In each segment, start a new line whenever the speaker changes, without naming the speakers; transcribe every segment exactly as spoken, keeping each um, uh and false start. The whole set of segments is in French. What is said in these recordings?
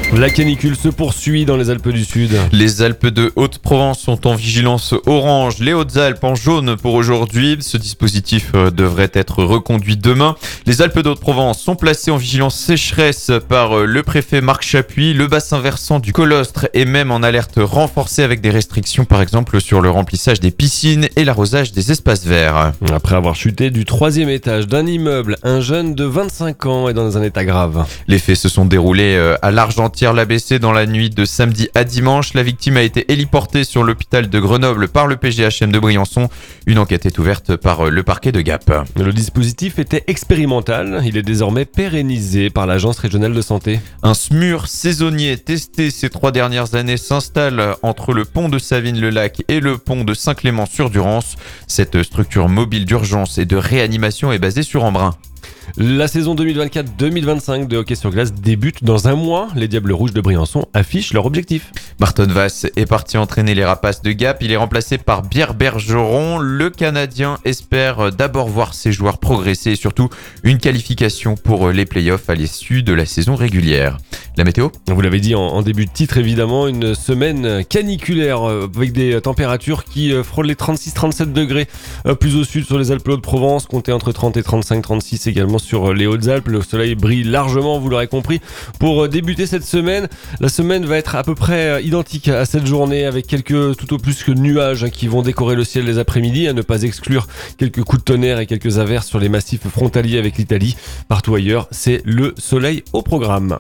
La canicule se poursuit dans les Alpes du Sud.
Les Alpes de Haute-Provence sont en vigilance orange, les Hautes-Alpes en jaune pour aujourd'hui. Ce dispositif devrait être reconduit demain. Les Alpes de Haute-Provence sont placées en vigilance sécheresse par le préfet Marc Chapuis. Le bassin versant du Colostre est même en alerte renforcée avec des restrictions par exemple sur le remplissage des piscines et l'arrosage des espaces verts.
Après avoir chuté du troisième étage d'un immeuble, un jeune de vingt-cinq ans est dans un état grave.
Les faits se sont déroulés à l'Argentière-l'A B C dans la nuit de samedi à dimanche. La victime a été héliportée sur l'hôpital de Grenoble par le P G H M de Briançon. Une enquête est ouverte par le parquet de Gap.
Le dispositif était expérimental. Il est désormais pérennisé par l'Agence régionale de santé.
Un SMUR saisonnier testé ces trois dernières années s'installe entre le pont de Savines-le-Lac et le pont de Saint-Clément-sur-Durance. Cette structure mobile d'urgence et de réanimation est basée sur Embrun.
La saison deux mille vingt-quatre deux mille vingt-cinq de hockey sur glace débute dans un mois. Les Diables Rouges de Briançon affichent leur objectif.
Martin Vass est parti entraîner les Rapaces de Gap. Il est remplacé par Pierre Bergeron. Le Canadien espère d'abord voir ses joueurs progresser et surtout une qualification pour les playoffs à l'issue de la saison régulière. La météo ?
Vous l'avez dit en, en début de titre, évidemment, une semaine caniculaire euh, avec des températures qui euh, frôlent les trente-six trente-sept degrés. Euh, plus au sud sur les Alpes de Provence, comptez entre trente et trente-cinq trente-six également sur les Hautes-Alpes. Le soleil brille largement, vous l'aurez compris. Pour débuter cette semaine, la semaine va être à peu près identique à cette journée avec quelques tout au plus que nuages qui vont décorer le ciel les après-midi, à ne pas exclure quelques coups de tonnerre et quelques averses sur les massifs frontaliers avec l'Italie. Partout ailleurs, c'est le soleil au programme.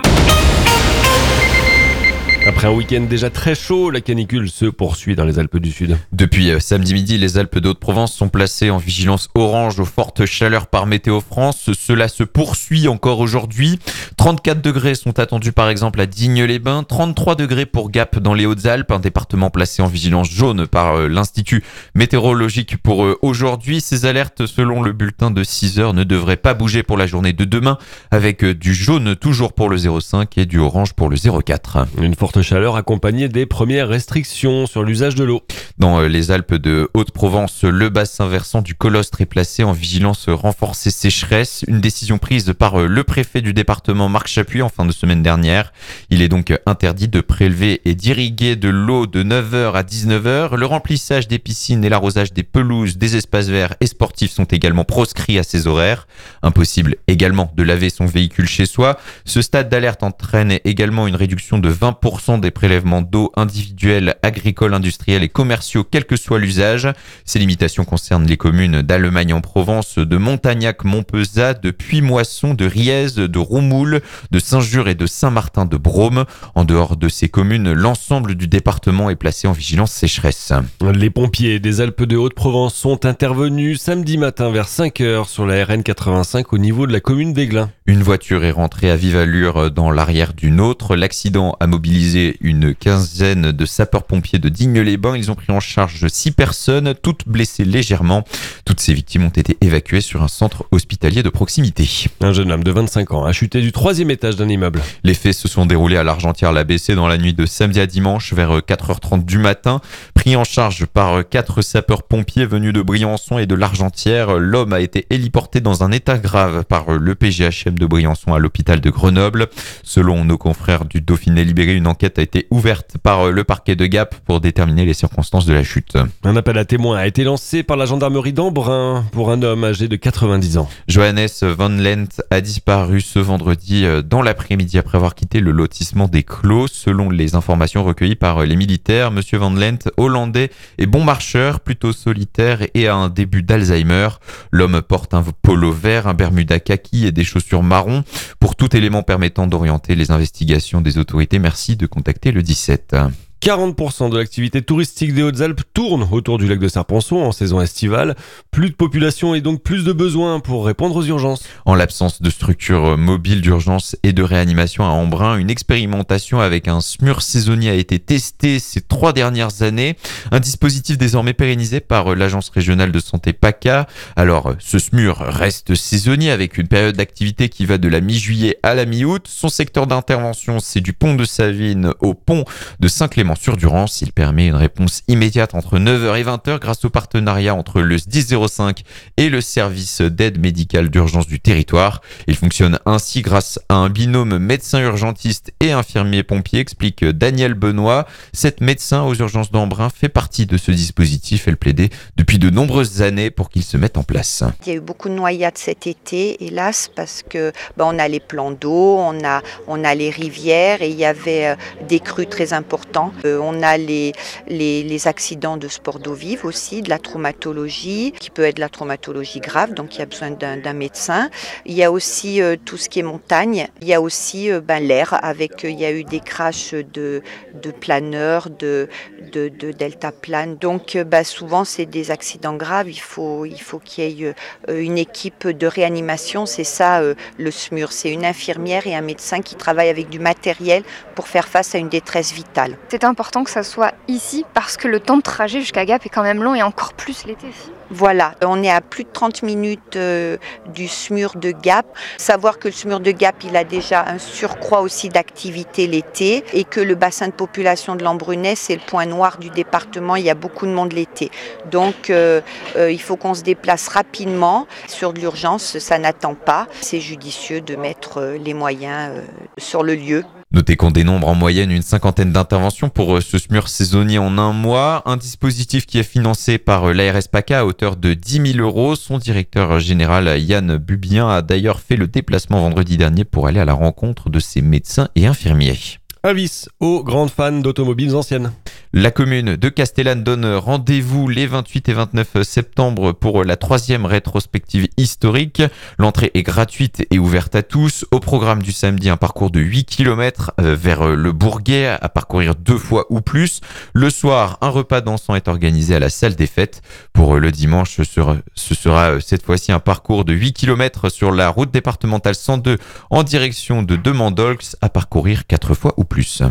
Après un week-end déjà très chaud, la canicule se poursuit dans les Alpes du Sud.
Depuis samedi midi, les Alpes de Haute-Provence sont placées en vigilance orange aux fortes chaleurs par Météo France. Cela se poursuit encore aujourd'hui. trente-quatre degrés sont attendus par exemple à Digne-les-Bains, trente-trois degrés pour Gap dans les Hautes-Alpes, un département placé en vigilance jaune par l'Institut météorologique pour aujourd'hui. Ces alertes, selon le bulletin de six heures, ne devraient pas bouger pour la journée de demain, avec du jaune toujours pour le zéro cinq et du orange pour le zéro quatre.
Une forte chaleur accompagnée des premières restrictions sur l'usage de l'eau.
Dans les Alpes de Haute-Provence, le bassin versant du Colostre est placé en vigilance renforcée sécheresse. Une décision prise par le préfet du département Marc Chapuis en fin de semaine dernière. Il est donc interdit de prélever et d'irriguer de l'eau de neuf heures à dix-neuf heures. Le remplissage des piscines et l'arrosage des pelouses, des espaces verts et sportifs sont également proscrits à ces horaires. Impossible également de laver son véhicule chez soi. Ce stade d'alerte entraîne également une réduction de vingt pour cent des prélèvements d'eau individuels, agricoles, industriels et commerciaux, quel que soit l'usage. Ces limitations concernent les communes d'Allemagne en Provence, de Montagnac, Montpezat, de Puy-Moisson, de Riez, de Roumoul, de Saint-Jure et de Saint-Martin de Brome. En dehors de ces communes, l'ensemble du département est placé en vigilance sécheresse.
Les pompiers des Alpes de Haute-Provence sont intervenus samedi matin vers cinq heures sur la R N quatre-vingt-cinq au niveau de la commune d'Aiglun.
Une voiture est rentrée à vive allure dans l'arrière d'une autre. L'accident a mobilisé une quinzaine de sapeurs-pompiers de Digne-les-Bains. Ils ont pris en charge six personnes, toutes blessées légèrement. Toutes ces victimes ont été évacuées sur un centre hospitalier de proximité.
Un jeune homme de vingt-cinq ans a chuté du troisième étage d'un immeuble.
Les faits se sont déroulés à l'Argentière-l'A B C dans la nuit de samedi à dimanche vers quatre heures trente du matin. Pris en charge par quatre sapeurs-pompiers venus de Briançon et de l'Argentière, l'homme a été héliporté dans un état grave par le P G H M de Briançon à l'hôpital de Grenoble. Selon nos confrères du Dauphiné Libéré, une enquête a été ouverte par le parquet de Gap pour déterminer les circonstances de la chute.
Un appel à témoins a été lancé par la gendarmerie d'Embrun pour un homme âgé de quatre-vingt-dix ans.
Johannes Van Lent a disparu ce vendredi dans l'après-midi après avoir quitté le lotissement des Clos. Selon les informations recueillies par les militaires, Monsieur Van Lent, hollandais, est bon marcheur, plutôt solitaire et a un début d'Alzheimer. L'homme porte un polo vert, un bermuda kaki et des chaussures marron. Pour tout élément permettant d'orienter les investigations des autorités, merci de contacter le dix-sept.
quarante pour cent de l'activité touristique des Hautes-Alpes tourne autour du lac de Serpenson en saison estivale. Plus de population et donc plus de besoins pour répondre aux urgences.
En l'absence de structures mobiles d'urgence et de réanimation à Embrun, une expérimentation avec un SMUR saisonnier a été testée ces trois dernières années. Un dispositif désormais pérennisé par l'Agence régionale de santé PACA. Alors, ce SMUR reste saisonnier avec une période d'activité qui va de la mi-juillet à la mi-août. Son secteur d'intervention, c'est du pont de Savines au pont de Saint-Clément également sur Durance. Il permet une réponse immédiate entre neuf heures et vingt heures grâce au partenariat entre le S dix zéro cinq et le service d'aide médicale d'urgence du territoire. Il fonctionne ainsi grâce à un binôme médecin urgentiste et infirmier pompier, explique Daniel Benoît. Cette médecin aux urgences d'Embrun fait partie de ce dispositif. Elle plaidait depuis de nombreuses années pour qu'il se mette en place.
Il y a eu beaucoup de noyades cet été, hélas, parce que ben, on a les plans d'eau, on a, on a les rivières et il y avait euh, des crues très importants. Euh, on a les, les, les accidents de sport d'eau vive aussi, de la traumatologie, qui peut être de la traumatologie grave, donc il y a besoin d'un, d'un médecin. Il y a aussi euh, tout ce qui est montagne. Il y a aussi euh, ben, l'air, avec euh, il y a eu des crashs de, de planeurs, de, de, de deltaplanes. Donc euh, ben, souvent c'est des accidents graves. Il faut, il faut qu'il y ait euh, une équipe de réanimation. C'est ça euh, le S M U R. C'est une infirmière et un médecin qui travaillent avec du matériel pour faire face à une détresse vitale.
C'est important que ça soit ici parce que le temps de trajet jusqu'à Gap est quand même long et encore plus l'été.
Voilà, on est à plus de trente minutes euh, du S M U R de Gap. Savoir que le S M U R de Gap, il a déjà un surcroît aussi d'activité l'été et que le bassin de population de l'Embrunais, c'est le point noir du département, il y a beaucoup de monde l'été. Donc euh, euh, il faut qu'on se déplace rapidement. Sur de l'urgence, ça n'attend pas. C'est judicieux de mettre euh, les moyens euh, sur le lieu.
Notez qu'on dénombre en moyenne une cinquantaine d'interventions pour ce S M U R saisonnier en un mois. Un dispositif qui est financé par l'A R S PACA à hauteur de dix mille euros. Son directeur général, Yann Bubien, a d'ailleurs fait le déplacement vendredi dernier pour aller à la rencontre de ses médecins et infirmiers.
Avis aux grandes fans d'automobiles anciennes.
La commune de Castellane donne rendez-vous les vingt-huit et vingt-neuf septembre pour la troisième rétrospective historique. L'entrée est gratuite et ouverte à tous. Au programme du samedi, un parcours de huit kilomètres vers le Bourguet à parcourir deux fois ou plus. Le soir, un repas dansant est organisé à la salle des fêtes. Pour le dimanche, ce sera, ce sera cette fois-ci un parcours de huit kilomètres sur la route départementale cent deux en direction de Demandolx à parcourir quatre fois ou plus.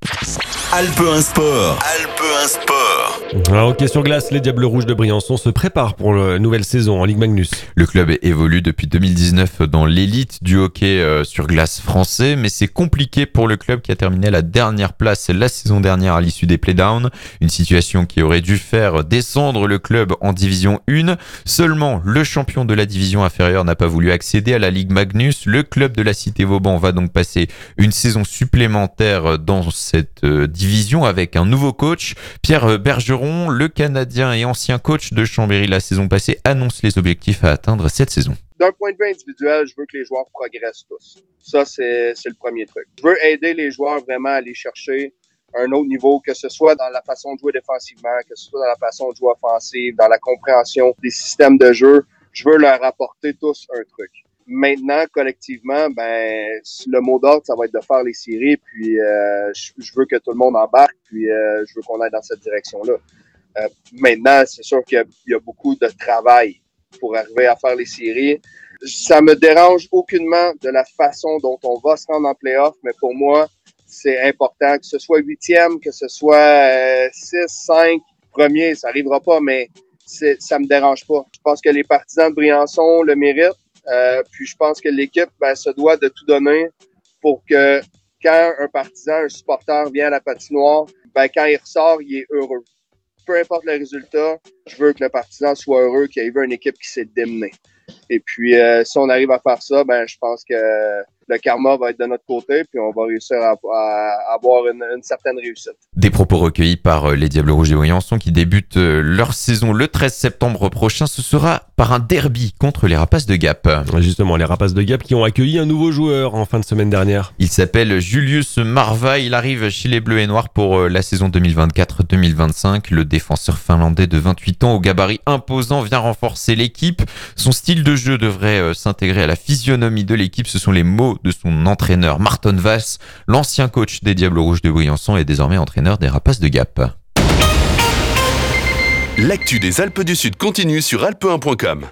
Alpe un Sport. Alpe un Sport.
Alors, hockey sur glace, les Diables Rouges de Briançon se préparent pour la nouvelle saison en Ligue Magnus.
Le club évolue depuis deux mille dix-neuf dans l'élite du hockey sur glace français, mais c'est compliqué pour le club qui a terminé à la dernière place la saison dernière à l'issue des playdowns. Une situation qui aurait dû faire descendre le club en division un. Seulement, le champion de la division inférieure n'a pas voulu accéder à la Ligue Magnus. Le club de la Cité Vauban va donc passer une saison supplémentaire dans cette division avec un nouveau coach. Pierre Bergeron, le Canadien et ancien coach de Chambéry la saison passée, annonce les objectifs à atteindre cette saison.
D'un point de vue individuel, je veux que les joueurs progressent tous. Ça, c'est, c'est le premier truc. Je veux aider les joueurs vraiment à aller chercher un autre niveau, que ce soit dans la façon de jouer défensivement, que ce soit dans la façon de jouer offensive, dans la compréhension des systèmes de jeu. Je veux leur apporter tous un truc. Maintenant, collectivement, ben le mot d'ordre, ça va être de faire les séries, puis euh, je, je veux que tout le monde embarque, puis euh, je veux qu'on aille dans cette direction-là. Euh, maintenant, c'est sûr qu'il y a, il y a beaucoup de travail pour arriver à faire les séries. Ça me dérange aucunement de la façon dont on va se rendre en play-off, mais pour moi, c'est important que ce soit huitième, que ce soit euh, six, cinq, premier, ça arrivera pas, mais c'est, ça me dérange pas. Je pense que les partisans de Briançon le méritent. Euh, puis je pense que l'équipe ben, se doit de tout donner pour que quand un partisan, un supporter vient à la patinoire, ben, quand il ressort, il est heureux. Peu importe le résultat, je veux que le partisan soit heureux, qu'il y ait eu une équipe qui s'est démenée. Et puis, euh, si on arrive à faire ça, ben, je pense que le karma va être de notre côté, puis on va réussir à, à avoir une, une certaine réussite.
Des propos recueillis par les Diables Rouges de Briançon qui débutent leur saison le treize septembre prochain. Ce sera par un derby contre les Rapaces de Gap.
Justement, les Rapaces de Gap qui ont accueilli un nouveau joueur en fin de semaine dernière.
Il s'appelle Julius Marva. Il arrive chez les Bleus et Noirs pour la saison deux mille vingt-quatre deux mille vingt-cinq. Le défenseur finlandais de vingt-huit ans au gabarit imposant vient renforcer l'équipe. Son style de jeu devrait s'intégrer à la physionomie de l'équipe. Ce sont les mots de son entraîneur Marton Vass. L'ancien coach des Diables Rouges de Briançon est désormais entraîneur des Rapaces de Gap.
L'actu des Alpes du Sud continue sur alpe un point com.